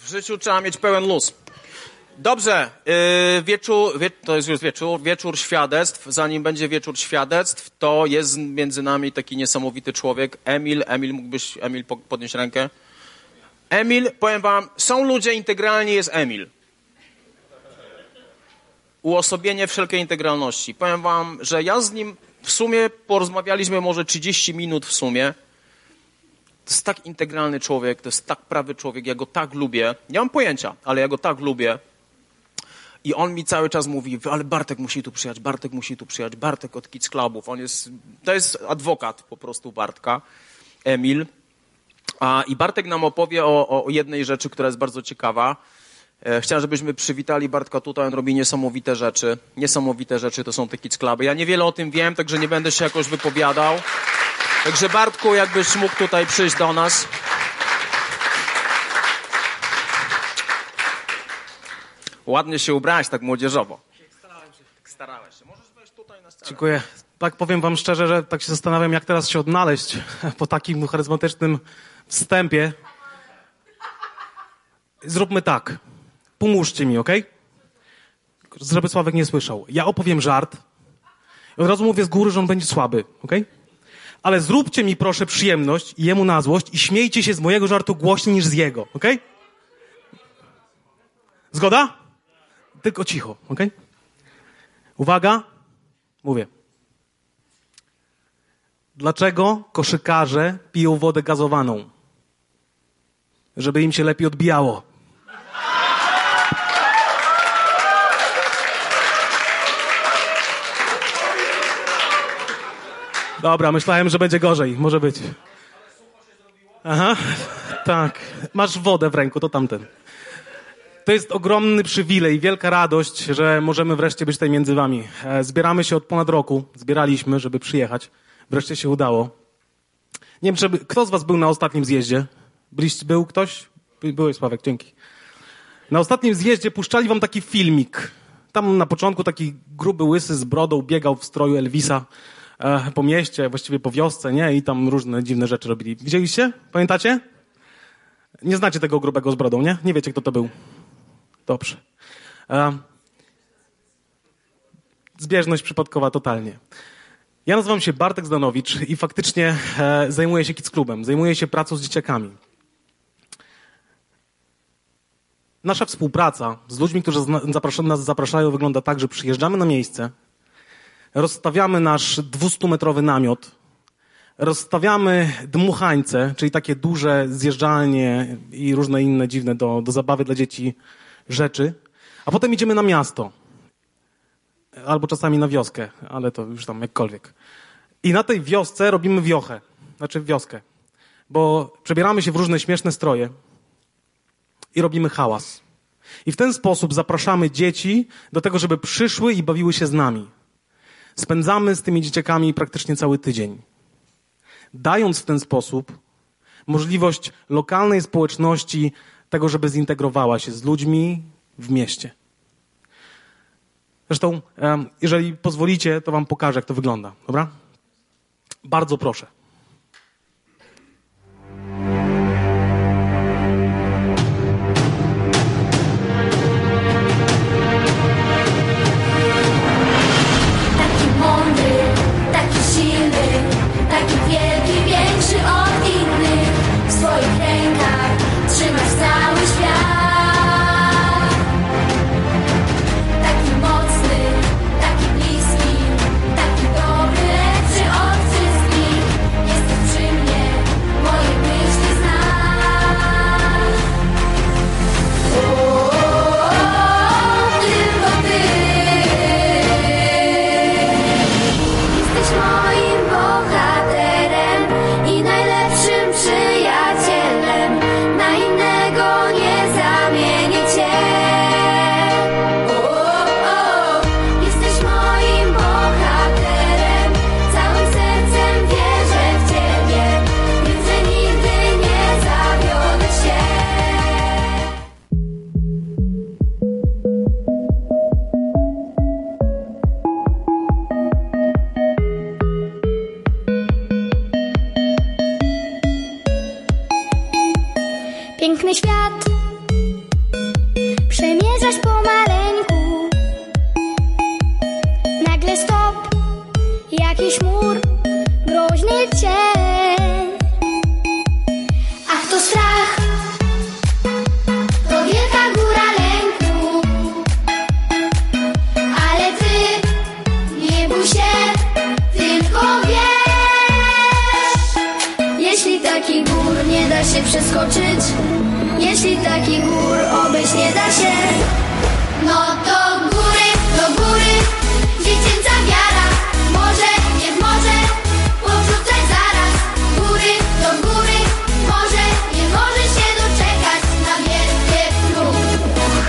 W życiu trzeba mieć pełen luz. Dobrze, to jest już wieczór świadectw. Zanim będzie wieczór świadectw, to jest między nami taki niesamowity człowiek, Emil. Mógłbyś, podnieść rękę? Emil, powiem wam, są ludzie integralni, jest Emil. Uosobienie wszelkiej integralności. Powiem wam, że ja z nim w sumie porozmawialiśmy może 30 minut w sumie. To jest tak integralny człowiek, to jest tak prawy człowiek, ja go tak lubię. Nie mam pojęcia, ale ja go tak lubię. I on mi cały czas mówi, ale Bartek musi tu przyjechać, Bartek od Kids Clubów. To jest adwokat po prostu Bartka, Emil. I Bartek nam opowie o jednej rzeczy, która jest bardzo ciekawa. Chciałem, żebyśmy przywitali Bartka tutaj, on robi niesamowite rzeczy. Niesamowite rzeczy to są te Kids Cluby. Ja niewiele o tym wiem, także nie będę się jakoś wypowiadał. Także Bartku, jakbyś mógł tutaj przyjść do nas. Ładnie się ubrałeś, tak młodzieżowo. Starałeś się. Możesz wejść tutaj na scenę. Dziękuję. Tak powiem wam szczerze, że tak się zastanawiam, jak teraz się odnaleźć po takim charyzmatycznym wstępie. Zróbmy tak. Pomóżcie mi, okej? Żeby Sławek nie słyszał. Ja opowiem żart. I od razu mówię z góry, że on będzie słaby, okej? Ale zróbcie mi proszę przyjemność i jemu na złość i śmiejcie się z mojego żartu głośniej niż z jego, okej? Zgoda? Tylko cicho, okej? Uwaga. Mówię. Dlaczego koszykarze piją wodę gazowaną? Żeby im się lepiej odbijało. Dobra, myślałem, że będzie gorzej. Może być. Aha, tak. Masz wodę w ręku, to tamten. To jest ogromny przywilej, wielka radość, że możemy wreszcie być tutaj między wami. Zbieramy się od ponad roku. Zbieraliśmy, żeby przyjechać. Wreszcie się udało. Nie wiem, kto z was był na ostatnim zjeździe? Był ktoś? Byłeś, Sławek, dzięki. Na ostatnim zjeździe puszczali wam taki filmik. Tam na początku taki gruby, łysy z brodą biegał w stroju Elvisa po mieście, właściwie po wiosce, nie? I tam różne dziwne rzeczy robili. Widzieliście? Pamiętacie? Nie znacie tego grubego z brodą, nie? Nie wiecie, kto to był. Dobrze. Zbieżność przypadkowa totalnie. Ja nazywam się Bartek Zdanowicz i faktycznie zajmuję się Kids Clubem. Zajmuję się pracą z dzieciakami. Nasza współpraca z ludźmi, którzy nas zapraszają, wygląda tak, że przyjeżdżamy na miejsce, rozstawiamy nasz 200-metrowy namiot, rozstawiamy dmuchańce, czyli takie duże zjeżdżalnie i różne inne dziwne do zabawy dla dzieci rzeczy, a potem idziemy na miasto. Albo czasami na wioskę, ale to już tam jakkolwiek. I na tej wiosce robimy wiochę, znaczy wioskę, bo przebieramy się w różne śmieszne stroje i robimy hałas. I w ten sposób zapraszamy dzieci do tego, żeby przyszły i bawiły się z nami. Spędzamy z tymi dzieciakami praktycznie cały tydzień. Dając w ten sposób możliwość lokalnej społeczności tego, żeby zintegrowała się z ludźmi w mieście. Zresztą, jeżeli pozwolicie, to wam pokażę, jak to wygląda. Dobra? Bardzo proszę. Piękny świat jakiś mur, groźny cień. Ach, to strach, to wielka góra lęku. Ale ty nie bój się, tylko wiesz. Jeśli takich gór nie da się przeskoczyć, jeśli takich gór obejść nie da się, no to góry, do góry, dziecięca wiara. Może, nie może, porzucać zaraz. Góry, do góry, może, nie może się doczekać na wielkie próg.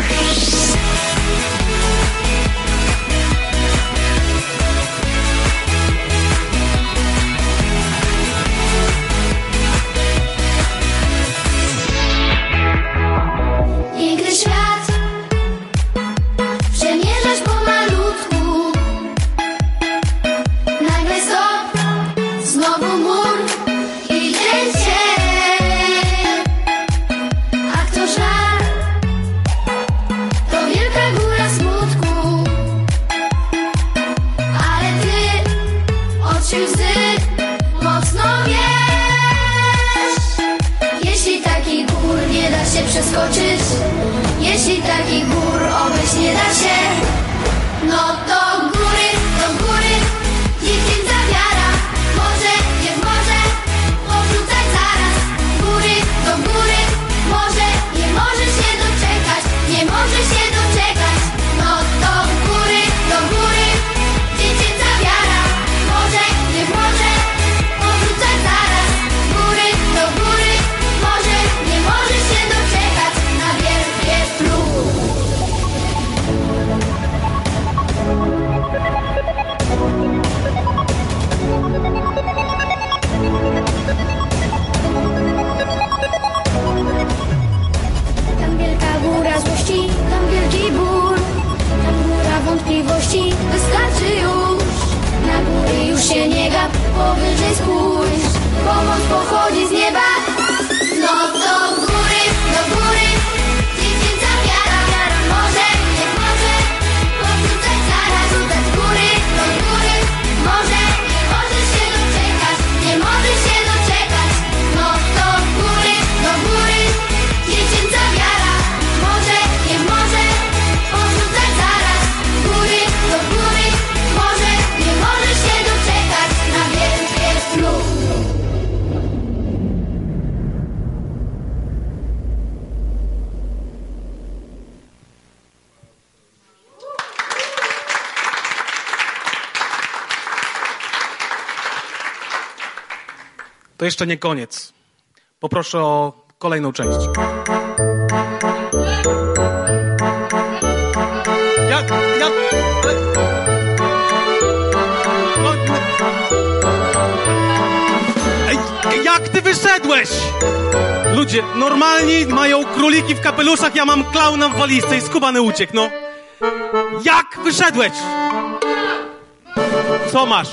Piękny świat przemierzasz pomalutku. Nagle stop, znowu mur i ten cień. Ach, to żal, to wielka góra smutku. Ale ty oczy łzy mocno wiesz. Jeśli takich gór nie da się przeskoczyć, jeśli takich gór obejść nie da się, no to góry, do góry, dziecięca wiara. Może, nie może, porzucać zaraz. Góry, do góry, może, nie może się doczekać, nie może się doczekać, no to góry, do góry, dziecięca wiara. Może, nie może, porzucać zaraz. Góry, do góry, może, nie może się doczekać na wielkie próg. Tam wielka góra złości, tam wielki ból, tam góra wątpliwości, wystarczy już. Na góry już się nie gap, powyżej spójrz, pomoc pochodzi z nieba. No to góry, do góry, dziecięca wiara. Może, nie może, porzucać zaraz. Rzucać góry, do góry, może, nie może się doczekać, nie może się doczekać. No to góry, do góry, dziecięca wiara. Może, nie może, porzucać zaraz. Góry, do góry, może, nie może się doczekać na wielkie próg. To jeszcze nie koniec. Poproszę o kolejną część. Jak ty wyszedłeś? Ludzie normalni mają króliki w kapeluszach, ja mam klauna w walizce i skubany uciekł, no. Jak wyszedłeś? Co masz?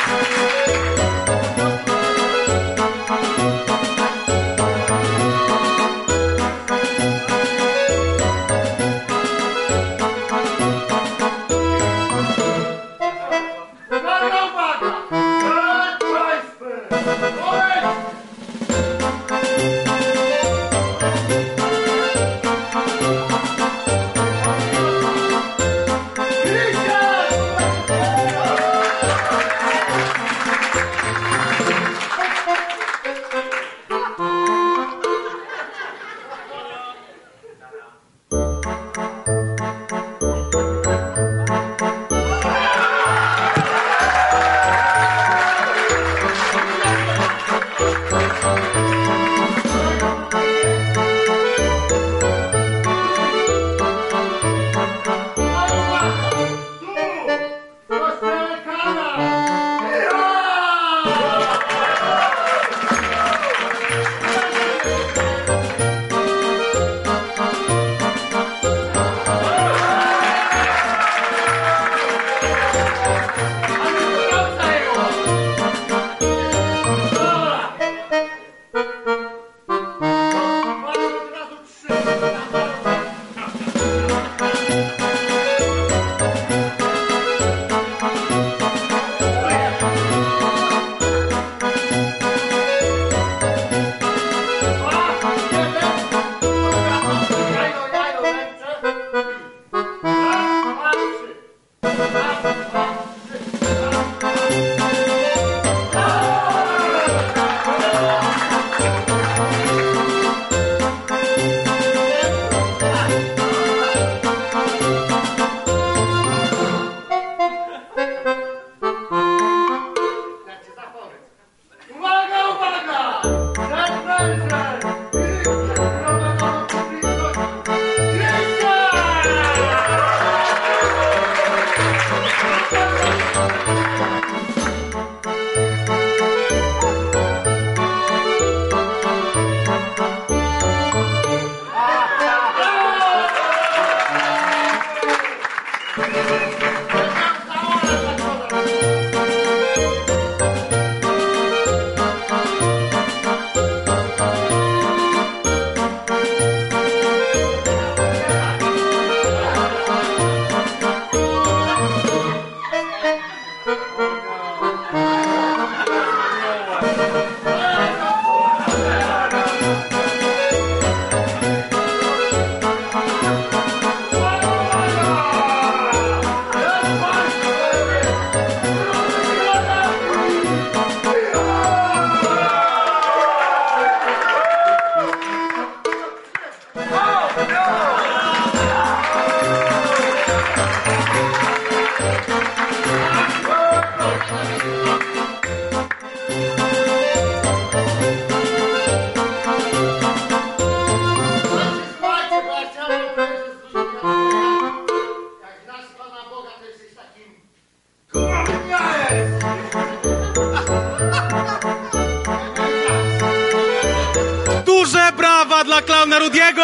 Duże brawa dla klauna Rudiego!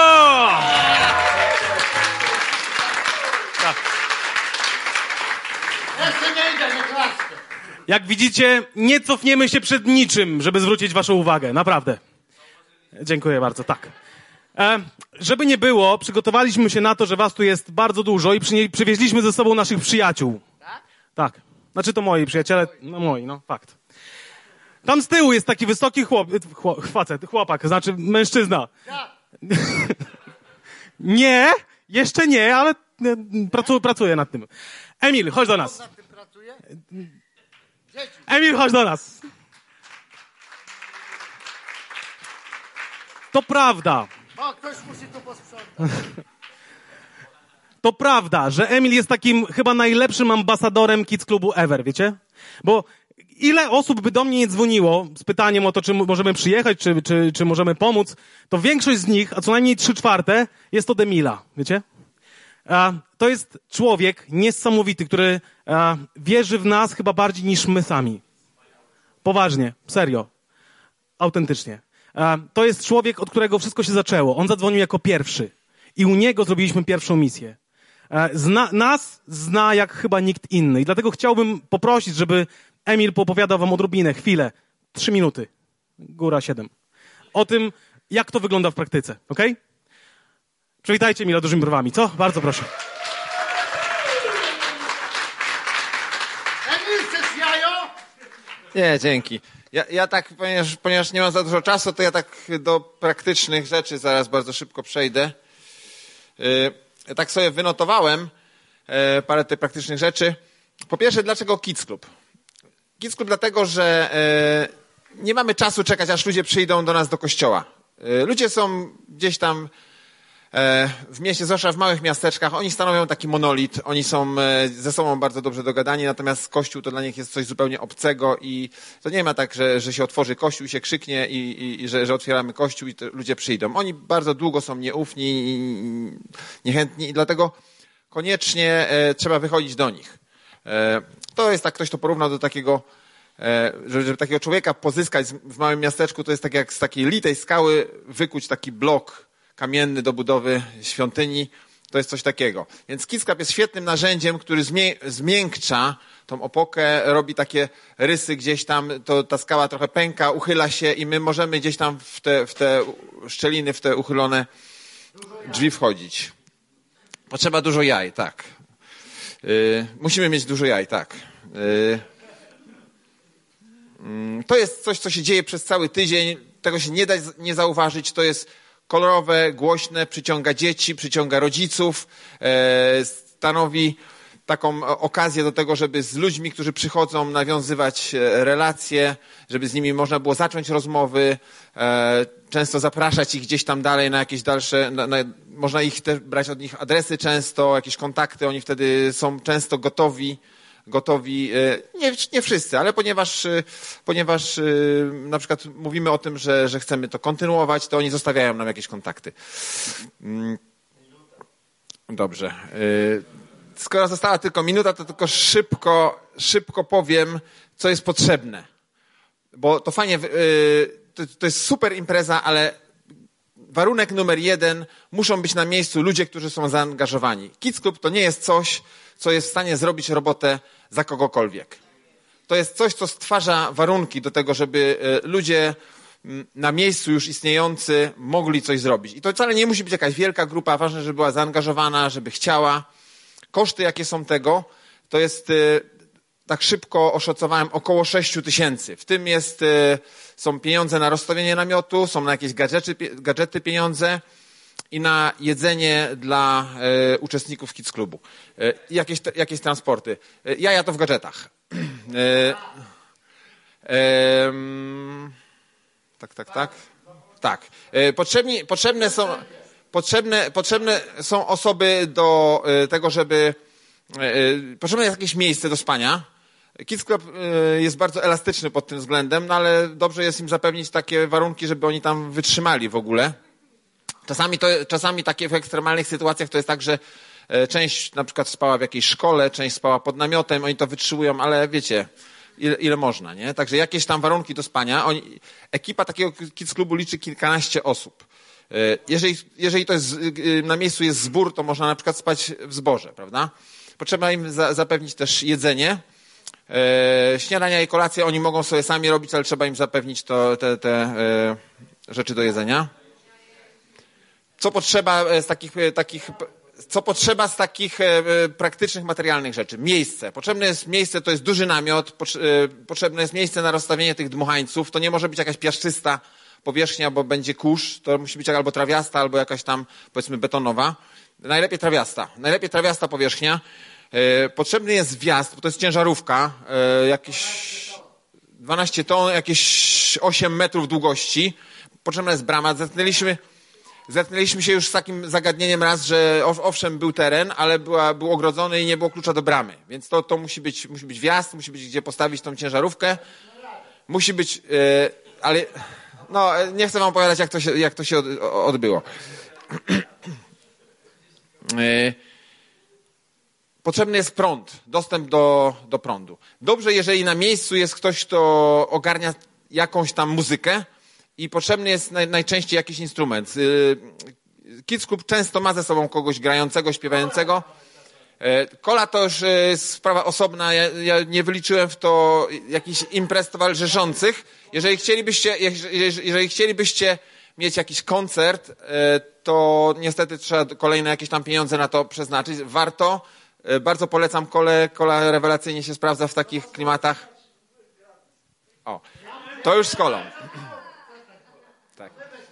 Jak widzicie, nie cofniemy się przed niczym, żeby zwrócić waszą uwagę. Naprawdę. Dziękuję bardzo, tak. Żeby nie było, przygotowaliśmy się na to, że was tu jest bardzo dużo i przywieźliśmy ze sobą naszych przyjaciół. Tak. Znaczy to moi przyjaciele, no moi, no fakt. Tam z tyłu jest taki wysoki chłopak, znaczy mężczyzna. Nie, jeszcze nie, ale pracuję nad tym. Emil, chodź do nas. Emil, chodź do nas. To prawda. O, ktoś musi tu posprzątać. To prawda, że Emil jest takim chyba najlepszym ambasadorem Kids Klubu ever, wiecie? Bo ile osób by do mnie nie dzwoniło z pytaniem o to, czy możemy przyjechać, czy możemy pomóc, to większość z nich, a co najmniej 3/4, jest od Emila, wiecie? To jest człowiek niesamowity, który wierzy w nas chyba bardziej niż my sami. Poważnie, serio, autentycznie. To jest człowiek, od którego wszystko się zaczęło. On zadzwonił jako pierwszy i u niego zrobiliśmy pierwszą misję. Nas zna jak chyba nikt inny i dlatego chciałbym poprosić, żeby Emil poopowiada wam odrobinę, chwilę, 3 minuty, góra 7, o tym, jak to wygląda w praktyce, okej? Przywitajcie Emila dużymi brwami, co? Bardzo proszę. Emil, chcesz jajo? Nie, dzięki. Ja tak, ponieważ nie mam za dużo czasu, to ja tak do praktycznych rzeczy zaraz bardzo szybko przejdę. Ja tak sobie wynotowałem parę tych praktycznych rzeczy. Po pierwsze, dlaczego Kids Club? Kids Club dlatego, że nie mamy czasu czekać, aż ludzie przyjdą do nas do kościoła. Ludzie są gdzieś tam w mieście, zwłaszcza w małych miasteczkach, oni stanowią taki monolit, oni są ze sobą bardzo dobrze dogadani, natomiast kościół to dla nich jest coś zupełnie obcego i to nie ma tak, że się otworzy kościół, się krzyknie i że otwieramy kościół i ludzie przyjdą. Oni bardzo długo są nieufni i niechętni i dlatego koniecznie trzeba wychodzić do nich. To jest tak, ktoś to porównał do takiego, żeby takiego człowieka pozyskać w małym miasteczku, to jest tak jak z takiej litej skały wykuć taki blok kamienny do budowy świątyni, to jest coś takiego. Więc Kids Club jest świetnym narzędziem, który zmiękcza tą opokę, robi takie rysy gdzieś tam, to ta skała trochę pęka, uchyla się i my możemy gdzieś tam w te szczeliny, w te uchylone drzwi wchodzić. Potrzeba dużo jaj, tak. Musimy mieć dużo jaj, tak. To jest coś, co się dzieje przez cały tydzień, tego się nie da nie zauważyć, to jest kolorowe, głośne, przyciąga dzieci, przyciąga rodziców, stanowi taką okazję do tego, żeby z ludźmi, którzy przychodzą, nawiązywać relacje, żeby z nimi można było zacząć rozmowy, często zapraszać ich gdzieś tam dalej na jakieś dalsze, można ich też brać od nich adresy często, jakieś kontakty, oni wtedy są często gotowi, nie wszyscy, ale ponieważ na przykład mówimy o tym, że chcemy to kontynuować, to oni zostawiają nam jakieś kontakty. Dobrze. Skoro została tylko minuta, to tylko szybko powiem, co jest potrzebne. Bo to fajnie, to jest super impreza, ale warunek numer 1, muszą być na miejscu ludzie, którzy są zaangażowani. Kids Club to nie jest coś, co jest w stanie zrobić robotę za kogokolwiek. To jest coś, co stwarza warunki do tego, żeby ludzie na miejscu już istniejący mogli coś zrobić. I to wcale nie musi być jakaś wielka grupa, ważne, żeby była zaangażowana, żeby chciała. Koszty, jakie są tego, to jest, tak szybko oszacowałem, około 6 000. W tym są pieniądze na rozstawienie namiotu, są na jakieś gadżety pieniądze i na jedzenie dla uczestników Kids Clubu. Jakieś transporty. Ja to w gadżetach. Tak. Potrzebne są osoby do tego, żeby... Potrzebne jest jakieś miejsce do spania. Kids Club jest bardzo elastyczny pod tym względem, no ale dobrze jest im zapewnić takie warunki, żeby oni tam wytrzymali w ogóle. Czasami takie w ekstremalnych sytuacjach to jest tak, że część na przykład spała w jakiejś szkole, część spała pod namiotem, oni to wytrzymują, ale wiecie, ile można, nie? Także jakieś tam warunki do spania. Ekipa takiego Kids Clubu liczy kilkanaście osób. Jeżeli to jest, na miejscu jest zbór, to można na przykład spać w zborze, prawda? Potrzeba im zapewnić też jedzenie. Śniadania i kolacje oni mogą sobie sami robić, ale trzeba im zapewnić te rzeczy do jedzenia. Co potrzeba z takich praktycznych, materialnych rzeczy? Miejsce. Potrzebne jest miejsce, to jest duży namiot, potrzebne jest miejsce na rozstawienie tych dmuchańców. To nie może być jakaś piaszczysta powierzchnia, bo będzie kurz. To musi być albo trawiasta, albo jakaś tam, powiedzmy, betonowa. Najlepiej trawiasta powierzchnia. Potrzebny jest wjazd, bo to jest ciężarówka, jakieś 12 ton, jakieś 8 metrów długości. Potrzebna jest brama. Zetknęliśmy się już z takim zagadnieniem raz, że owszem był teren, ale był ogrodzony i nie było klucza do bramy. Więc to musi być wjazd, musi być gdzie postawić tą ciężarówkę. Musi być, ale no nie chcę wam opowiadać jak to się odbyło. Potrzebny jest prąd, dostęp do prądu. Dobrze, jeżeli na miejscu jest ktoś, kto ogarnia jakąś tam muzykę i potrzebny jest najczęściej jakiś instrument. Kids Club często ma ze sobą kogoś grającego, śpiewającego. Kola to już jest sprawa osobna. Ja nie wyliczyłem w to jakichś imprez towarzyszących. Jeżeli chcielibyście mieć jakiś koncert, to niestety trzeba kolejne jakieś tam pieniądze na to przeznaczyć. Warto. Bardzo polecam Kolę. Kola rewelacyjnie się sprawdza w takich klimatach. O, to już z Kolą. Tak.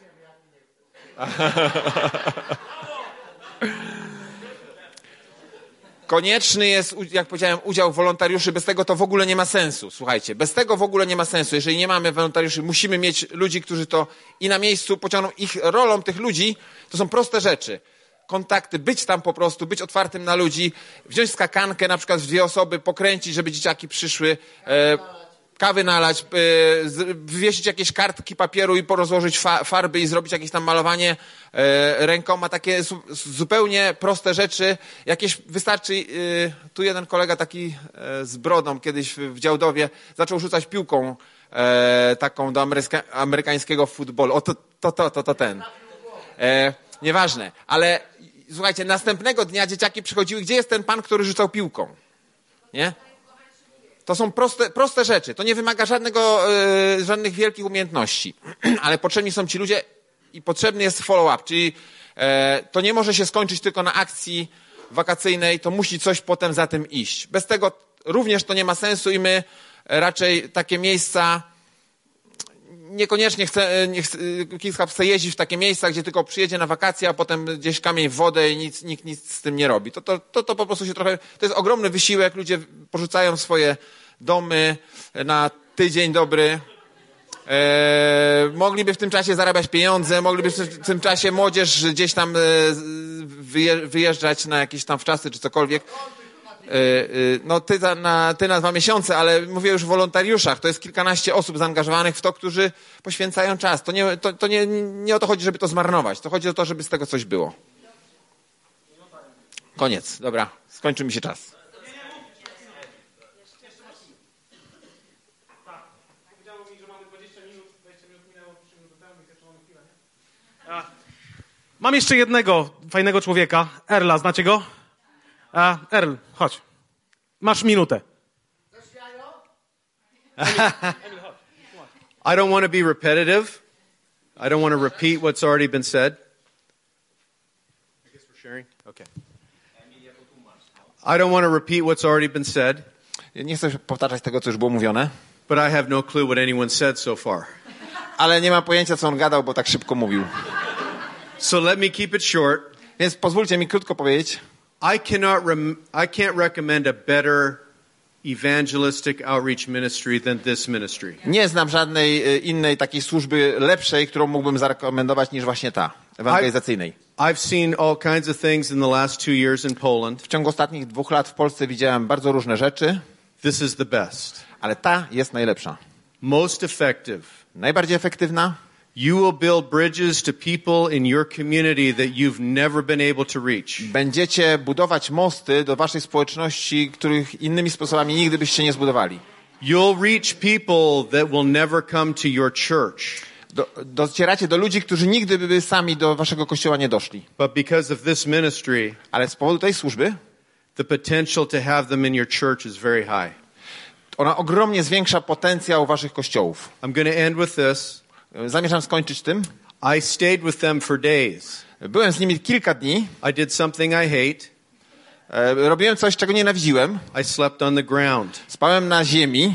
Konieczny jest, jak powiedziałem, udział wolontariuszy. Bez tego to w ogóle nie ma sensu. Słuchajcie, bez tego w ogóle nie ma sensu. Jeżeli nie mamy wolontariuszy, musimy mieć ludzi, którzy to i na miejscu pociągną. Ich rolą tych ludzi to są proste rzeczy. Kontakty, być tam po prostu, być otwartym na ludzi, wziąć skakankę, na przykład w 2 osoby, pokręcić, żeby dzieciaki przyszły, kawy nalać, wywiesić jakieś kartki papieru i porozłożyć farby i zrobić jakieś tam malowanie rękoma. Takie zupełnie proste rzeczy. Jakieś wystarczy, tu jeden kolega taki z brodą kiedyś w Działdowie zaczął rzucać piłką taką do amerykańskiego futbolu. O, to ten. Nieważne, ale słuchajcie, następnego dnia dzieciaki przychodziły, gdzie jest ten pan, który rzucał piłką? Nie? To są proste rzeczy. To nie wymaga żadnych wielkich umiejętności. Ale potrzebni są ci ludzie i potrzebny jest follow-up. Czyli to nie może się skończyć tylko na akcji wakacyjnej, to musi coś potem za tym iść. Bez tego również to nie ma sensu i my raczej takie miejsca niekoniecznie Kids Hub chce jeździć w takie miejsca, gdzie tylko przyjedzie na wakacje, a potem gdzieś kamień w wodę i nikt nic z tym nie robi. To po prostu się trochę... To jest ogromny wysiłek. Ludzie porzucają swoje domy na tydzień dobry. Mogliby w tym czasie zarabiać pieniądze, mogliby w tym czasie młodzież gdzieś tam wyjeżdżać na jakieś tam wczasy czy cokolwiek. No ty na 2 miesiące, ale mówię już o wolontariuszach. To jest kilkanaście osób zaangażowanych w to, którzy poświęcają czas. To nie o to chodzi, żeby to zmarnować. To chodzi o to, żeby z tego coś było. Koniec. Dobra. Skończył mi się czas. Mam jeszcze jednego fajnego człowieka. Erla, znacie go? Erl, chodź. Masz minutę. I don't want to be repetitive. I don't want to repeat what's already been said. I guess we're sharing? Okay. I don't want to repeat what's already been said. Nie chcę powtarzać tego, co już było mówione. But I have no clue what anyone said so far. Ale nie mam pojęcia, co on gadał, bo tak szybko mówił. So let me keep it short. Więc pozwólcie mi krótko powiedzieć. I can't recommend a better evangelistic outreach ministry than this ministry. Nie znam żadnej innej takiej służby lepszej, którą mógłbym zarekomendować niż właśnie ta, ewangelizacyjnej. I've seen all kinds of things in the last 2 years in Poland. W ciągu ostatnich 2 lat w Polsce widziałem bardzo różne rzeczy. This is the best. Ale ta jest najlepsza. Most effective. Najbardziej efektywna. You will build bridges to people in your community that you've never been able to reach. Będziecie budować mosty do waszej społeczności, których innymi sposobami nigdy byście nie zbudowali. You'll reach people that will never come to your church. Docieracie do ludzi, którzy nigdy by sami do waszego kościoła nie doszli. But because of this ministry, ale z powodu tej służby, the potential to have them in your church is very high. Ona ogromnie zwiększa potencjał waszych kościołów. I'm going to end with this. Zamierzam skończyć tym. I stayed with them for days. Byłem z nimi kilka dni. I did something I hate. Robiłem coś, czego nienawidziłem. I slept on the ground. Spałem na ziemi,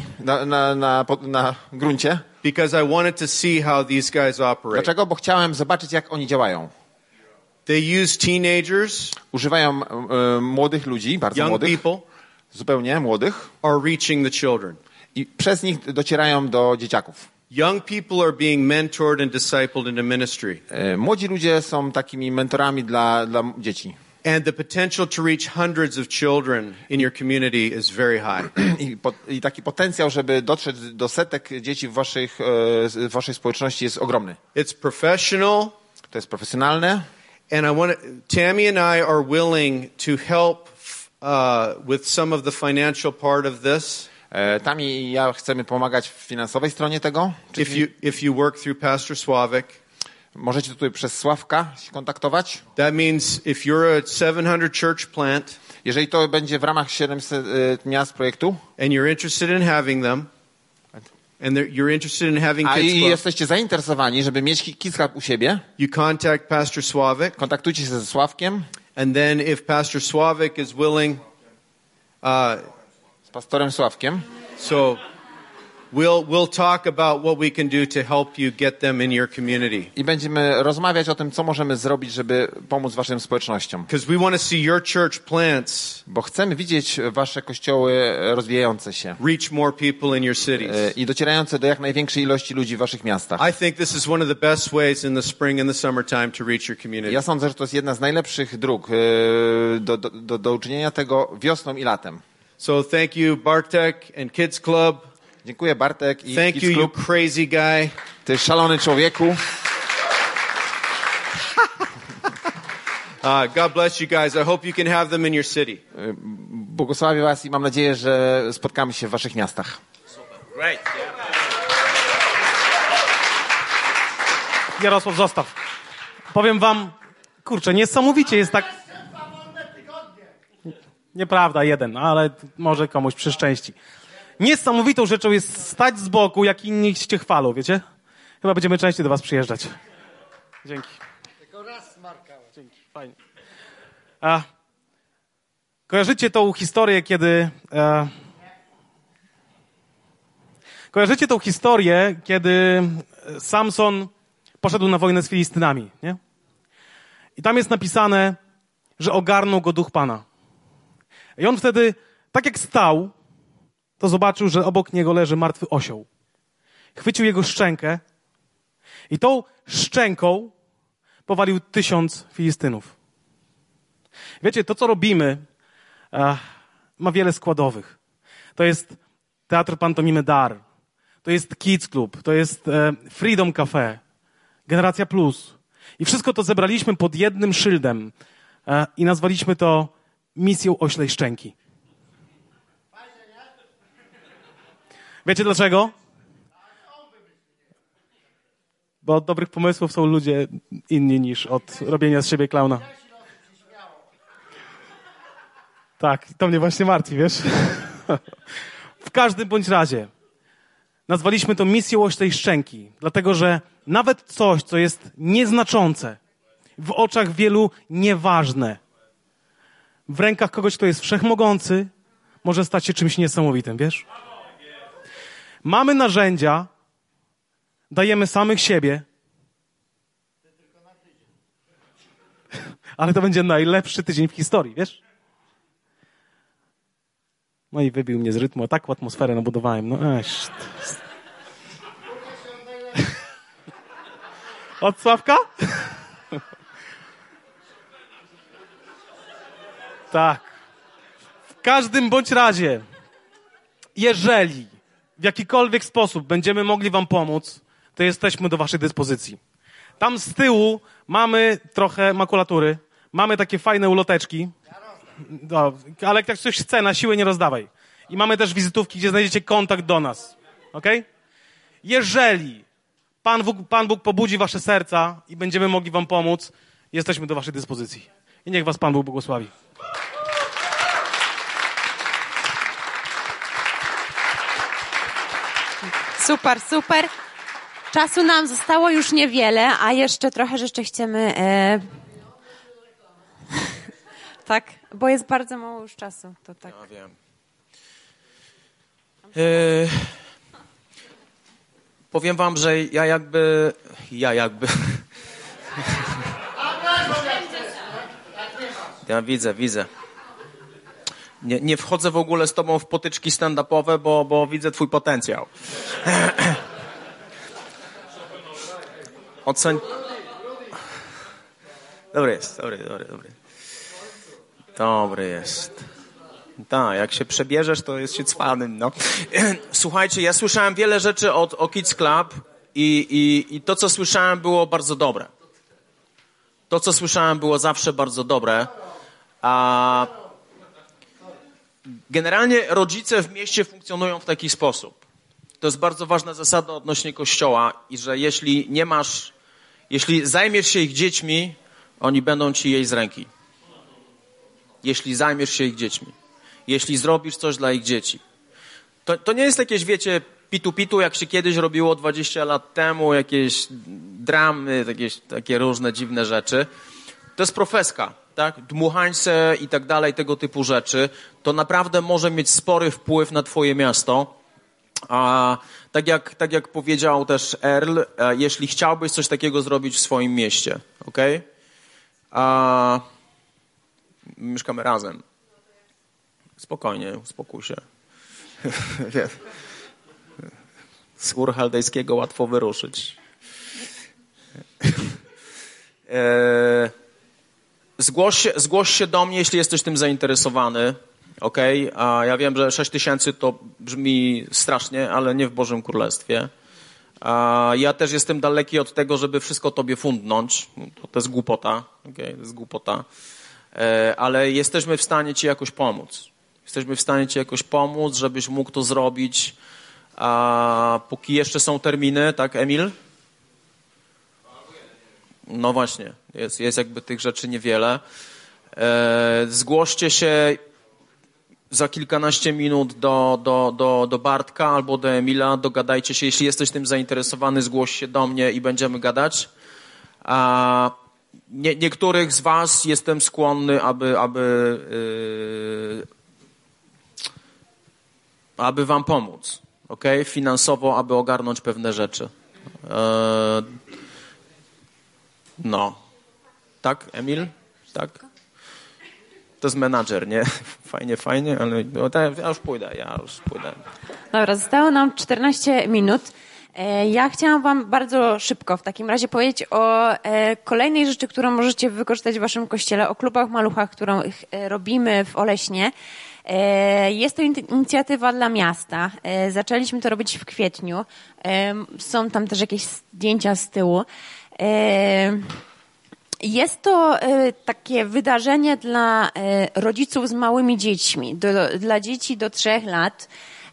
na gruncie. Because I wanted to see how these guys operate. Dlaczego? Bo chciałem zobaczyć, jak oni działają. They use teenagers. Używają młodych ludzi, bardzo young młodych. People zupełnie młodych. Are reaching the children. I przez nich docierają do dzieciaków. Young people are being mentored and discipled into ministry. Młodzi ludzie są takimi mentorami dla dzieci. And the potential to reach hundreds of children in your community is very high. I taki potencjał, żeby dotrzeć do setek dzieci w waszej społeczności jest ogromny. It's professional. To jest profesjonalne. And Tammy and I are willing to help with some of the financial part of this. Tam i ja chcemy pomagać w finansowej stronie tego. If you work through Pastor Sławek. Możecie tutaj przez Sławka się kontaktować. That means if you're a 700 church plant Jeżeli to będzie w ramach 700 miast projektu, and you're interested in having them, and you're interested in having a Kids i Club, jesteście zainteresowani, żeby mieć Kids Club u siebie, you contact Pastor Sławek, kontaktujcie się ze Sławkiem, and then if Pastor Sławek is willing, z pastorem Sławkiem. so we'll talk about what we can do to help you get them in your community. I będziemy rozmawiać o tym, co możemy zrobić, żeby pomóc waszym społecznościom. Because we want to see your church plants Bo chcemy widzieć wasze kościoły rozwijające się reach more people in your cities. i docierające do jak największej ilości ludzi w waszych miastach. I think this is one of the best ways in the spring and the summertime to reach your community. Ja sądzę, że to jest jedna z najlepszych dróg do uczynienia tego wiosną i latem. So thank you, Bartek and Kids Club. Dziękuję, Bartek i Thank Kids you, you Club. crazy guy. Ty szalony człowieku. God bless you guys. I hope you can have them in your city. Błogosławię was i mam nadzieję, że spotkamy się w waszych miastach. Great. Jarosław, zostaw. Powiem wam, kurczę, niesamowicie jest tak... Nieprawda, jeden, ale może komuś przyszczęści. Niesamowitą rzeczą jest stać z boku, jak inni cię chwalą, wiecie? Chyba będziemy częściej do was przyjeżdżać. Dzięki. Tylko raz smarkałem. Dzięki, fajnie. Kojarzycie tą historię, kiedy Samson poszedł na wojnę z Filistynami, nie? I tam jest napisane, że ogarnął go duch Pana. I on wtedy, tak jak stał, to zobaczył, że obok niego leży martwy osioł. Chwycił jego szczękę i tą szczęką powalił 1000 Filistynów. Wiecie, to co robimy ma wiele składowych. To jest Teatr Pantomimy Dar, to jest Kids Club, to jest Freedom Cafe, Generacja Plus. I wszystko to zebraliśmy pod jednym szyldem i nazwaliśmy to Misją Oślej Szczęki. Wiecie dlaczego? Bo od dobrych pomysłów są ludzie inni niż od robienia z siebie klauna. Tak, to mnie właśnie martwi, wiesz? W każdym bądź razie nazwaliśmy to Misją Oślej Szczęki, dlatego że nawet coś, co jest nieznaczące, w oczach wielu nieważne, w rękach kogoś, kto jest wszechmogący, może stać się czymś niesamowitym, wiesz? Mamy narzędzia, dajemy samych siebie, ale to będzie najlepszy tydzień w historii, wiesz? No i wybił mnie z rytmu, a taką atmosferę nabudowałem. No Od Sławka? Tak. W każdym bądź razie, jeżeli w jakikolwiek sposób będziemy mogli wam pomóc, to jesteśmy do waszej dyspozycji. Tam z tyłu mamy trochę makulatury, mamy takie fajne uloteczki, no, ale jak ktoś chce, na siłę nie rozdawaj. I mamy też wizytówki, gdzie znajdziecie kontakt do nas. Okej? Jeżeli Pan Bóg pobudzi wasze serca i będziemy mogli wam pomóc, jesteśmy do waszej dyspozycji. I niech was Pan Bóg błogosławi. Super, super. Czasu nam zostało już niewiele, a jeszcze trochę rzeczy chcemy... Tak, bo jest bardzo mało już czasu. To tak. Ja wiem. Powiem wam, że ja jakby... Ja widzę. Nie wchodzę w ogóle z tobą w potyczki stand-upowe, bo widzę twój potencjał. Dobry jest, dobry. Dobry jest. Tak, jak się przebierzesz, to jest się cwanym, no. Słuchajcie, ja słyszałem wiele rzeczy o Kids Club i to, co słyszałem, było bardzo dobre. To, co słyszałem, było zawsze bardzo dobre. A generalnie rodzice w mieście funkcjonują w taki sposób. To jest bardzo ważna zasada odnośnie Kościoła i że jeśli nie masz Jeśli zajmiesz się ich dziećmi, oni będą ci jeść z ręki. Jeśli zajmiesz się ich dziećmi. Jeśli zrobisz coś dla ich dzieci. To nie jest jakieś, wiecie, pitu, jak się kiedyś robiło 20 lat temu, jakieś dramy, jakieś takie różne dziwne rzeczy. To jest profeska, tak? Dmuchańce i tak dalej, tego typu rzeczy. To naprawdę może mieć spory wpływ na twoje miasto. A tak jak powiedział też Earl, jeśli chciałbyś coś takiego zrobić w swoim mieście, okej? Mieszkamy razem. Spokojnie, uspokój się. Z Ur Chaldejskiego łatwo wyruszyć. Zgłoś się do mnie, jeśli jesteś tym zainteresowany. Okej? A ja wiem, że 6000 to brzmi strasznie, ale nie w Bożym Królestwie. Ja też jestem daleki od tego, żeby wszystko tobie fundnąć. To jest głupota. Okay? To jest głupota. Ale jesteśmy w stanie ci jakoś pomóc. Jesteśmy w stanie ci jakoś pomóc, żebyś mógł to zrobić. Póki jeszcze są terminy, tak, Emil? No właśnie, jest jakby tych rzeczy niewiele. Zgłoście się za kilkanaście minut do Bartka albo do Emila, dogadajcie się. Jeśli jesteś tym zainteresowany, zgłoś się do mnie i będziemy gadać. Niektórych z was jestem skłonny, aby wam pomóc, okay? Finansowo, aby ogarnąć pewne rzeczy. No. Tak, Emil? Tak? To jest menadżer, nie? Fajnie, ale ja już pójdę. Dobra, zostało nam 14 minut. Ja chciałam wam bardzo szybko w takim razie powiedzieć o kolejnej rzeczy, którą możecie wykorzystać w waszym kościele, o klubach maluchach, którą robimy w Oleśnie. Jest to inicjatywa dla miasta. Zaczęliśmy to robić w kwietniu. Są tam też jakieś zdjęcia z tyłu. Jest to takie wydarzenie dla rodziców z małymi dziećmi, dla dzieci do 3 lat.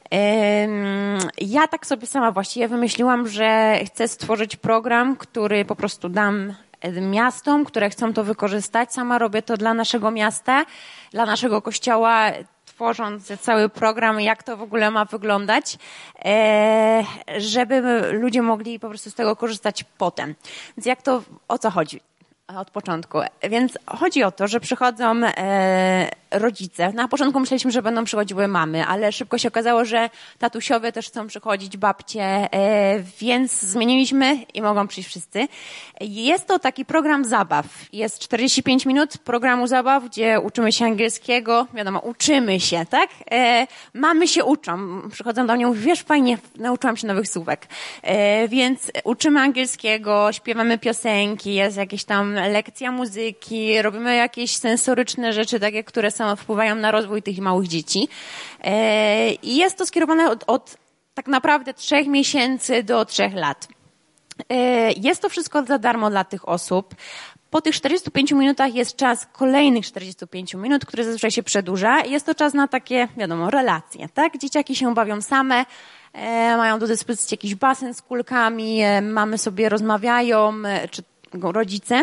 Ja tak sobie sama właściwie wymyśliłam, że chcę stworzyć program, który po prostu dam miastom, które chcą to wykorzystać. Sama robię to dla naszego miasta, dla naszego kościoła, tworząc cały program, jak to w ogóle ma wyglądać, żeby ludzie mogli po prostu z tego korzystać potem. Więc o co chodzi? Od początku. Więc chodzi o to, że przychodzą rodzice. Na początku myśleliśmy, że będą przychodziły mamy, ale szybko się okazało, że tatusiowie też chcą przychodzić, babcie, więc zmieniliśmy i mogą przyjść wszyscy. Jest to taki program zabaw. Jest 45 minut programu zabaw, gdzie uczymy się angielskiego. Wiadomo, uczymy się, tak? Mamy się uczą. Przychodzą do mnie, mówią, wiesz, fajnie, nauczyłam się nowych słówek. Więc uczymy angielskiego, śpiewamy piosenki, jest jakieś tam lekcja muzyki, robimy jakieś sensoryczne rzeczy, takie, które wpływają na rozwój tych małych dzieci. I jest to skierowane od tak naprawdę 3 miesięcy do 3 lat. Jest to wszystko za darmo dla tych osób. Po tych 45 minutach jest czas kolejnych 45 minut, który zazwyczaj się przedłuża. Jest to czas na takie, wiadomo, relacje, tak? Dzieciaki się bawią same, mają do dyspozycji jakiś basen z kulkami, mamy sobie rozmawiają, czy rodzice.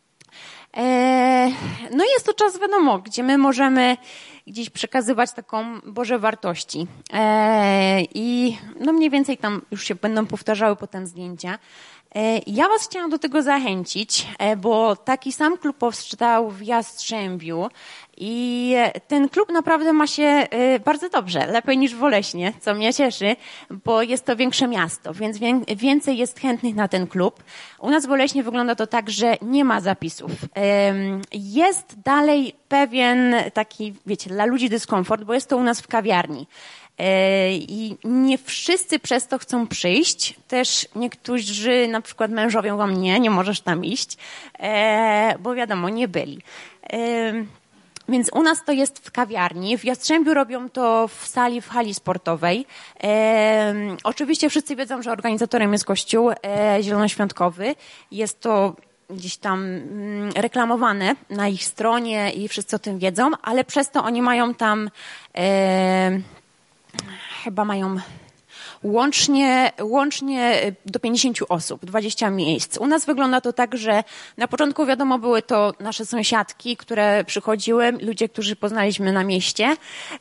No i jest to czas, wiadomo, gdzie my możemy gdzieś przekazywać taką Boże wartości. I no mniej więcej tam już się będą powtarzały potem zdjęcia. Ja was chciałam do tego zachęcić, bo taki sam klub powstał w Jastrzębiu i ten klub naprawdę ma się bardzo dobrze, lepiej niż w Oleśnie, co mnie cieszy, bo jest to większe miasto, więc więcej jest chętnych na ten klub. U nas w Oleśnie wygląda to tak, że nie ma zapisów. Jest dalej pewien taki, wiecie, dla ludzi dyskomfort, bo jest to u nas w kawiarni. I nie wszyscy przez to chcą przyjść. Też niektórzy, na przykład mężowie mówią, nie możesz tam iść, bo wiadomo, nie byli. Więc u nas to jest w kawiarni. W Jastrzębiu robią to w sali, w hali sportowej. Oczywiście wszyscy wiedzą, że organizatorem jest Kościół Zielonoświątkowy. Jest to gdzieś tam reklamowane na ich stronie i wszyscy o tym wiedzą, ale przez to oni mają tam chyba mają łącznie do 50 osób, 20 miejsc. U nas wygląda to tak, że na początku wiadomo były to nasze sąsiadki, które przychodziły, ludzie, którzy poznaliśmy na mieście,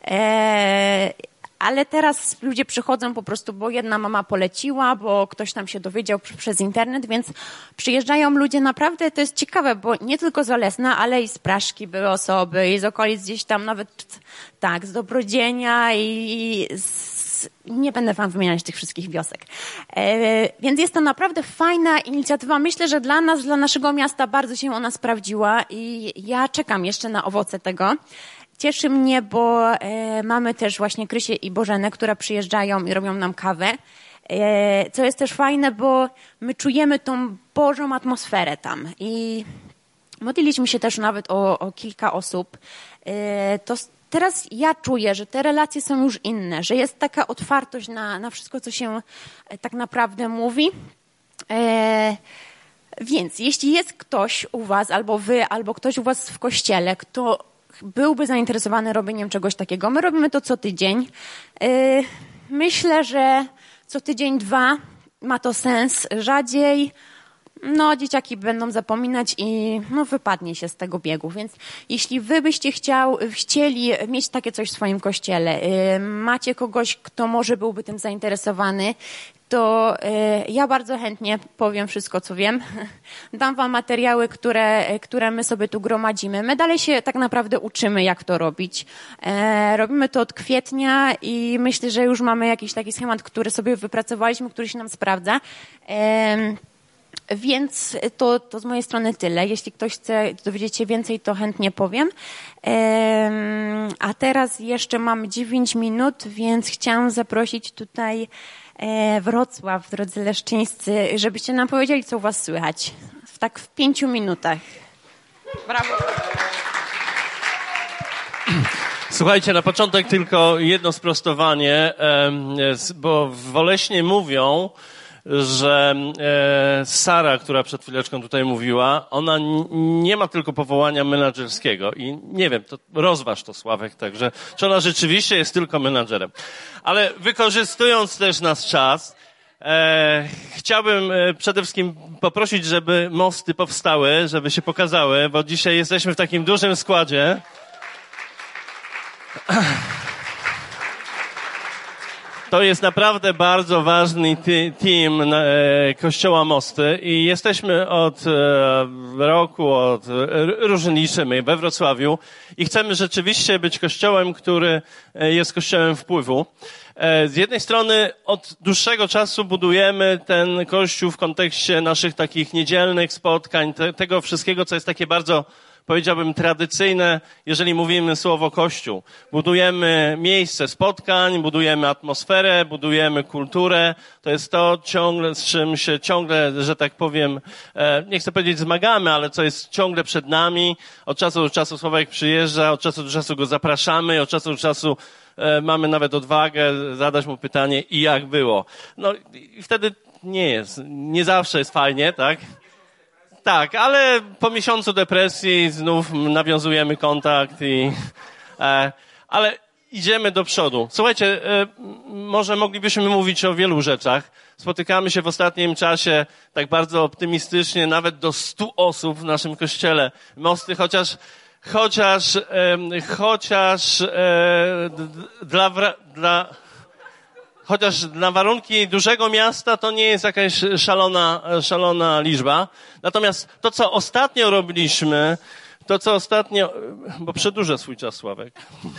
ale teraz ludzie przychodzą po prostu, bo jedna mama poleciła, bo ktoś tam się dowiedział przez internet, więc przyjeżdżają ludzie naprawdę, to jest ciekawe, bo nie tylko z Olesna, ale i z Praszki były osoby i z okolic gdzieś tam nawet, tak, z Dobrodzienia i nie będę wam wymieniać tych wszystkich wiosek. Więc jest to naprawdę fajna inicjatywa. Myślę, że dla nas, dla naszego miasta bardzo się ona sprawdziła i ja czekam jeszcze na owoce tego. Cieszy mnie, bo mamy też właśnie Krysię i Bożenę, które przyjeżdżają i robią nam kawę. Co jest też fajne, bo my czujemy tą Bożą atmosferę tam. I modliliśmy się też nawet o kilka osób. To teraz ja czuję, że te relacje są już inne, że jest taka otwartość na wszystko, co się tak naprawdę mówi. Więc jeśli jest ktoś u was, albo wy, albo ktoś u was w kościele, kto byłby zainteresowany robieniem czegoś takiego. My robimy to co tydzień. Myślę, że co tydzień, 2 ma to sens. Rzadziej, dzieciaki będą zapominać i wypadnie się z tego biegu. Więc jeśli wy byście chcieli mieć takie coś w swoim kościele, macie kogoś, kto może byłby tym zainteresowany, to ja bardzo chętnie powiem wszystko, co wiem. Dam wam materiały, które my sobie tu gromadzimy. My dalej się tak naprawdę uczymy, jak to robić. Robimy to od kwietnia i myślę, że już mamy jakiś taki schemat, który sobie wypracowaliśmy, który się nam sprawdza. Więc to z mojej strony tyle. Jeśli ktoś chce dowiedzieć się więcej, to chętnie powiem. A teraz jeszcze mamy 9 minut, więc chciałam zaprosić tutaj Wrocław, drodzy leszczyńscy, żebyście nam powiedzieli, co u was słychać. W 5 minutach. Brawo. Słuchajcie, na początek tylko jedno sprostowanie, bo w Oleśnie mówią, że Sara, która przed chwileczką tutaj mówiła, ona nie ma tylko powołania menadżerskiego i nie wiem, to rozważ to, Sławek, także czy ona rzeczywiście jest tylko menadżerem. Ale wykorzystując też nasz czas, chciałbym przede wszystkim poprosić, żeby mosty powstały, żeby się pokazały, bo dzisiaj jesteśmy w takim dużym składzie. To jest naprawdę bardzo ważny team Kościoła Mosty i jesteśmy od roku, liczymy we Wrocławiu i chcemy rzeczywiście być kościołem, który jest kościołem wpływu. Z jednej strony od dłuższego czasu budujemy ten kościół w kontekście naszych takich niedzielnych spotkań, tego wszystkiego, co jest takie bardzo, powiedziałbym, tradycyjne, jeżeli mówimy słowo Kościół. Budujemy miejsce spotkań, budujemy atmosferę, budujemy kulturę. To jest to ciągle, z czym się ciągle, że tak powiem, nie chcę powiedzieć zmagamy, ale co jest ciągle przed nami. Od czasu do czasu Sławek przyjeżdża, od czasu do czasu go zapraszamy, od czasu do czasu mamy nawet odwagę zadać mu pytanie i jak było. No i wtedy nie zawsze jest fajnie, tak? Tak, ale po miesiącu depresji znów nawiązujemy kontakt ale idziemy do przodu. Słuchajcie, może moglibyśmy mówić o wielu rzeczach. Spotykamy się w ostatnim czasie tak bardzo optymistycznie, nawet do 100 osób w naszym kościele Mosty, chociaż na warunki dużego miasta to nie jest jakaś szalona liczba. Natomiast to, co ostatnio robiliśmy, bo przedłużę swój czas, Sławek.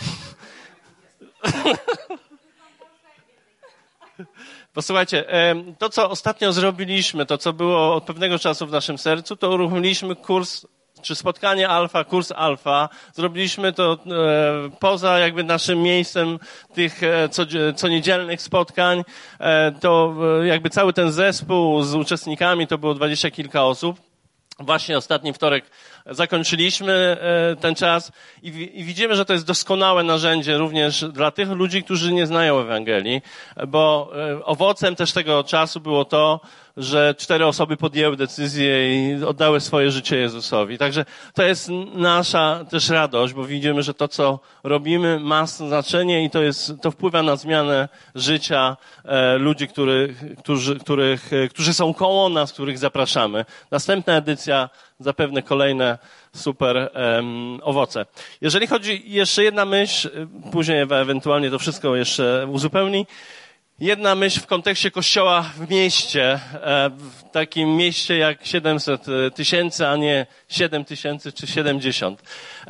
Posłuchajcie, to, co ostatnio zrobiliśmy, to, co było od pewnego czasu w naszym sercu, to uruchomiliśmy kurs czy spotkanie Alfa, kurs Alfa. Zrobiliśmy to poza jakby naszym miejscem tych co niedzielnych spotkań. To jakby cały ten zespół z uczestnikami to było 20 kilka osób. Właśnie ostatni wtorek zakończyliśmy ten czas i widzimy, że to jest doskonałe narzędzie również dla tych ludzi, którzy nie znają Ewangelii, bo owocem też tego czasu było to, że 4 osoby podjęły decyzję i oddały swoje życie Jezusowi. Także to jest nasza też radość, bo widzimy, że to, co robimy, ma znaczenie i to wpływa na zmianę życia ludzi, którzy są koło nas, których zapraszamy. Następna edycja, zapewne kolejne super owoce. Jeżeli chodzi jeszcze jedna myśl, później Ewa ewentualnie to wszystko jeszcze uzupełni. Jedna myśl w kontekście kościoła w mieście, w takim mieście jak 700 000, a nie 7 000 czy 70.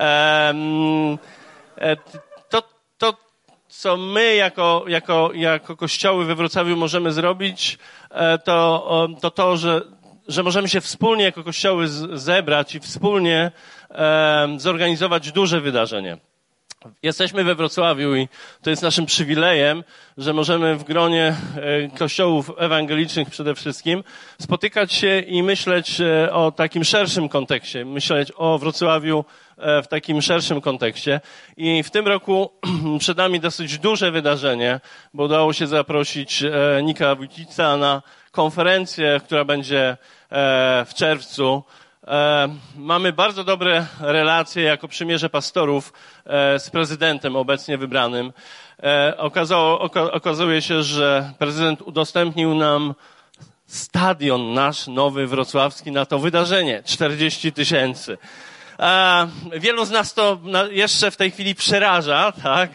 To, co my jako kościoły we Wrocławiu możemy zrobić, to, że możemy się wspólnie jako kościoły zebrać i wspólnie zorganizować duże wydarzenie. Jesteśmy we Wrocławiu i to jest naszym przywilejem, że możemy w gronie kościołów ewangelicznych przede wszystkim spotykać się i myśleć o takim szerszym kontekście, myśleć o Wrocławiu w takim szerszym kontekście. I w tym roku przed nami dosyć duże wydarzenie, bo udało się zaprosić Nika Wójcica na konferencję, która będzie w czerwcu. Mamy bardzo dobre relacje jako przymierze pastorów z prezydentem obecnie wybranym. Okazuje się, że prezydent udostępnił nam stadion nasz nowy wrocławski na to wydarzenie. 40 000. Wielu z nas to jeszcze w tej chwili przeraża, tak?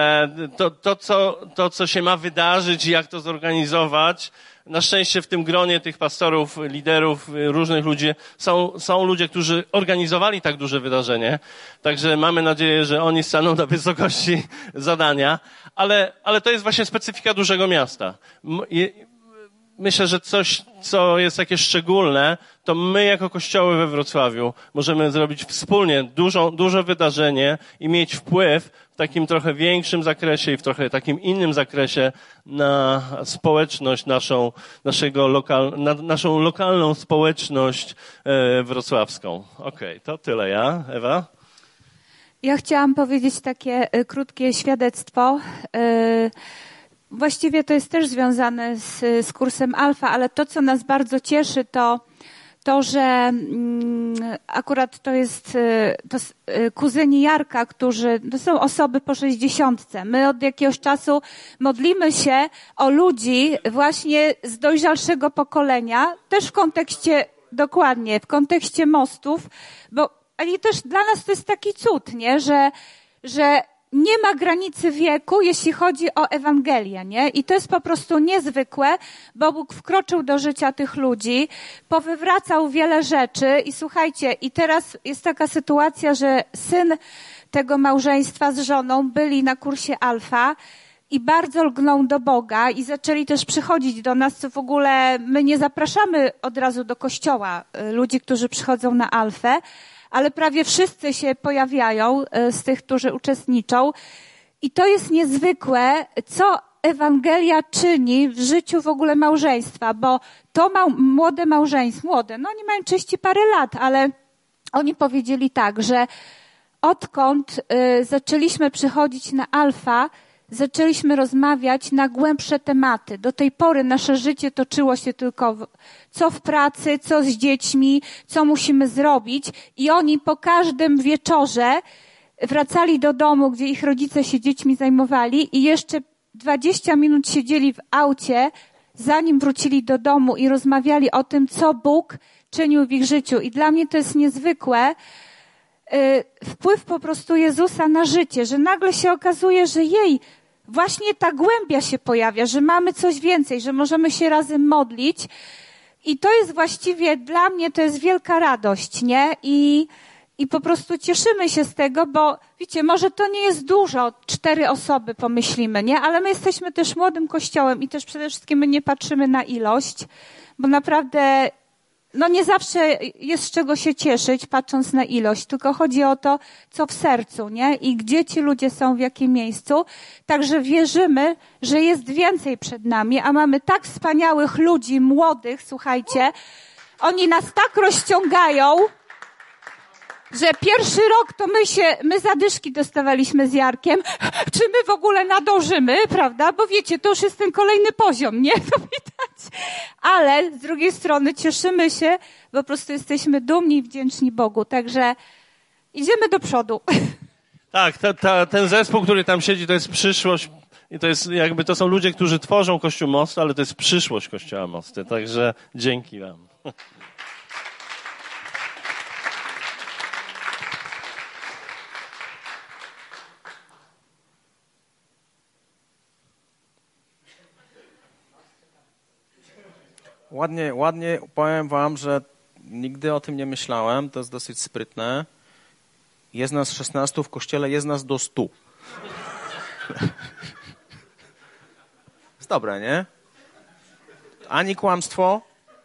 To, co się ma wydarzyć i jak to zorganizować. Na szczęście w tym gronie tych pastorów, liderów, różnych ludzi są ludzie, którzy organizowali tak duże wydarzenie. Także mamy nadzieję, że oni staną na wysokości zadania. Ale to jest właśnie specyfika dużego miasta. Myślę, że coś, co jest takie szczególne, to my jako kościoły we Wrocławiu możemy zrobić wspólnie duże wydarzenie i mieć wpływ w takim trochę większym zakresie i w trochę takim innym zakresie na społeczność naszą lokalną społeczność wrocławską. Okej, to tyle ja. Ewa? Ja chciałam powiedzieć takie krótkie świadectwo. Właściwie to jest też związane z kursem Alfa, ale to, co nas bardzo cieszy, to, że akurat to jest kuzyni Jarka, to są osoby po 60. My od jakiegoś czasu modlimy się o ludzi właśnie z dojrzalszego pokolenia, też w kontekście mostów, bo ale też dla nas to jest taki cud, nie? Że nie ma granicy wieku, jeśli chodzi o Ewangelię, nie? I to jest po prostu niezwykłe, bo Bóg wkroczył do życia tych ludzi, powywracał wiele rzeczy i słuchajcie, i teraz jest taka sytuacja, że syn tego małżeństwa z żoną byli na kursie Alfa i bardzo lgną do Boga i zaczęli też przychodzić do nas, co w ogóle my nie zapraszamy od razu do kościoła ludzi, którzy przychodzą na Alfę, ale prawie wszyscy się pojawiają z tych, którzy uczestniczą. I to jest niezwykłe, co Ewangelia czyni w życiu w ogóle małżeństwa, bo to młode małżeństwo, no oni mają 30 parę lat, ale oni powiedzieli tak, że odkąd zaczęliśmy przychodzić na Alfa, zaczęliśmy rozmawiać na głębsze tematy. Do tej pory nasze życie toczyło się tylko co w pracy, co z dziećmi, co musimy zrobić. I oni po każdym wieczorze wracali do domu, gdzie ich rodzice się dziećmi zajmowali i jeszcze 20 minut siedzieli w aucie, zanim wrócili do domu i rozmawiali o tym, co Bóg czynił w ich życiu. I dla mnie to jest niezwykłe, wpływ po prostu Jezusa na życie, że nagle się okazuje, że właśnie ta głębia się pojawia, że mamy coś więcej, że możemy się razem modlić i to jest właściwie dla mnie, to jest wielka radość, nie? I po prostu cieszymy się z tego, bo wiecie, może to nie jest dużo, 4 osoby pomyślimy, nie? Ale my jesteśmy też młodym kościołem i też przede wszystkim my nie patrzymy na ilość, bo naprawdę nie zawsze jest z czego się cieszyć, patrząc na ilość, tylko chodzi o to, co w sercu, nie? I gdzie ci ludzie są, w jakim miejscu. Także wierzymy, że jest więcej przed nami, a mamy tak wspaniałych ludzi, młodych, słuchajcie, Oni nas tak rozciągają, że pierwszy rok to my zadyszki dostawaliśmy z Jarkiem, czy my w ogóle nadążymy, prawda? Bo wiecie, to już jest ten kolejny poziom, nie? To widać. Ale z drugiej strony cieszymy się, po prostu jesteśmy dumni i wdzięczni Bogu. Także idziemy do przodu. Tak, ten zespół, który tam siedzi, to jest przyszłość. I to jest jakby, to są ludzie, którzy tworzą Kościół Mosty, ale to jest przyszłość Kościoła Mosty. Także dzięki wam. Ładnie powiem wam, że nigdy o tym nie myślałem, to jest dosyć sprytne. Jest nas 16 w kościele, jest nas do 100. Jest dobre, nie? Ani kłamstwo,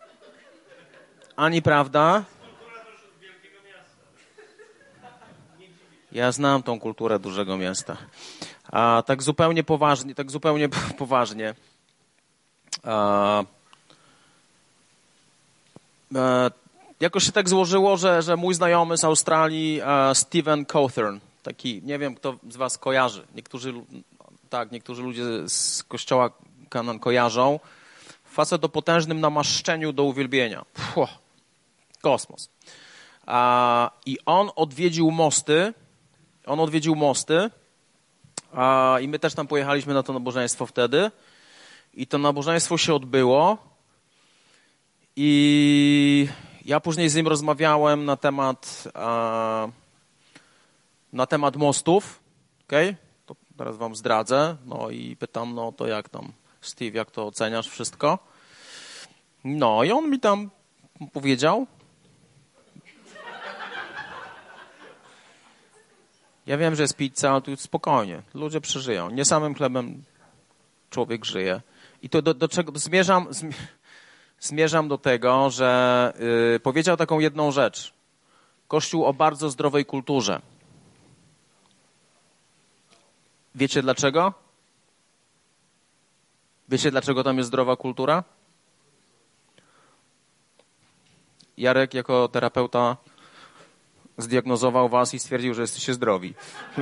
ani prawda. Ja znam tą kulturę dużego miasta. A tak zupełnie poważnie. Jakoś się tak złożyło, że mój znajomy z Australii, Stephen Cawthorn, taki, nie wiem, kto z was kojarzy. Niektórzy ludzie z kościoła Kanan kojarzą. Facet o potężnym namaszczeniu do uwielbienia. Kosmos. I on odwiedził mosty. I my też tam pojechaliśmy na to nabożeństwo wtedy. I to nabożeństwo się odbyło. I ja później z nim rozmawiałem na temat mostów. Okay? To teraz wam zdradzę. No i pytam, no to jak tam, Steve, jak to oceniasz wszystko? No i on mi tam powiedział. Ja wiem, że jest pizza, ale tu spokojnie. Ludzie przeżyją. Nie samym chlebem człowiek żyje. I to do czego zmierzam do tego, że powiedział taką jedną rzecz. Kościół o bardzo zdrowej kulturze. Wiecie dlaczego? Wiecie, dlaczego tam jest zdrowa kultura? Jarek jako terapeuta zdiagnozował was i stwierdził, że jesteście zdrowi.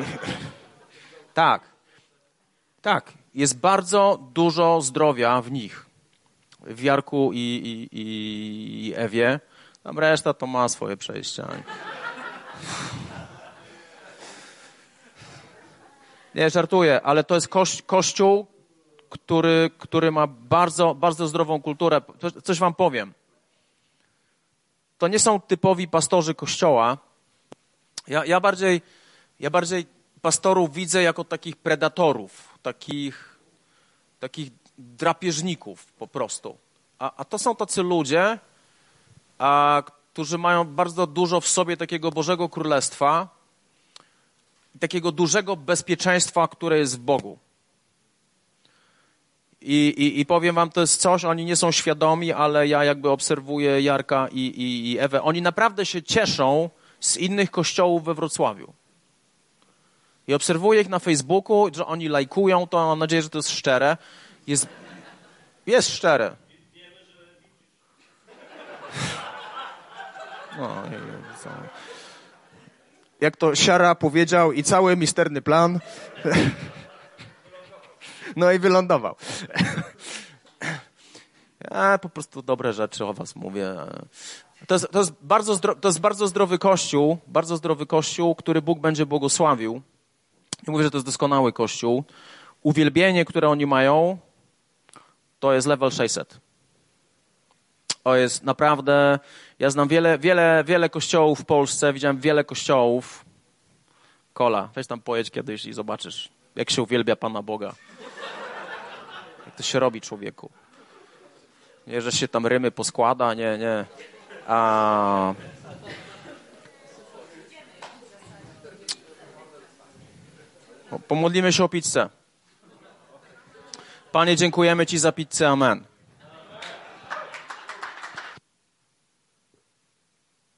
Tak. Jest bardzo dużo zdrowia w nich. W Jarku i Ewie. Tam reszta to ma swoje przejścia. Nie, żartuję, ale to jest kościół, który ma bardzo, bardzo zdrową kulturę. Coś wam powiem. To nie są typowi pastorzy kościoła. Ja bardziej pastorów widzę jako takich predatorów, takich drapieżników po prostu. A to są tacy ludzie, którzy mają bardzo dużo w sobie takiego Bożego Królestwa i takiego dużego bezpieczeństwa, które jest w Bogu. I powiem wam, to jest coś, oni nie są świadomi, ale ja jakby obserwuję Jarka i Ewę. Oni naprawdę się cieszą z innych kościołów we Wrocławiu. I obserwuję ich na Facebooku, że oni lajkują to, mam nadzieję, że to jest szczere. Jest szczere. No, jak to Siara powiedział i cały misterny plan. No i wylądował. Ja po prostu dobre rzeczy o was mówię. To jest bardzo zdrowy kościół, który Bóg będzie błogosławił. Nie mówię, że to jest doskonały kościół. Uwielbienie, które oni mają, to jest level 600. To jest naprawdę... Ja znam wiele kościołów w Polsce, widziałem wiele kościołów. Kola, weź tam pojedź kiedyś i zobaczysz, jak się uwielbia Pana Boga. Jak to się robi, człowieku. Nie, że się tam rymy poskłada, nie. Pomodlimy się o pizzę. Panie, dziękujemy Ci za pizzę, amen.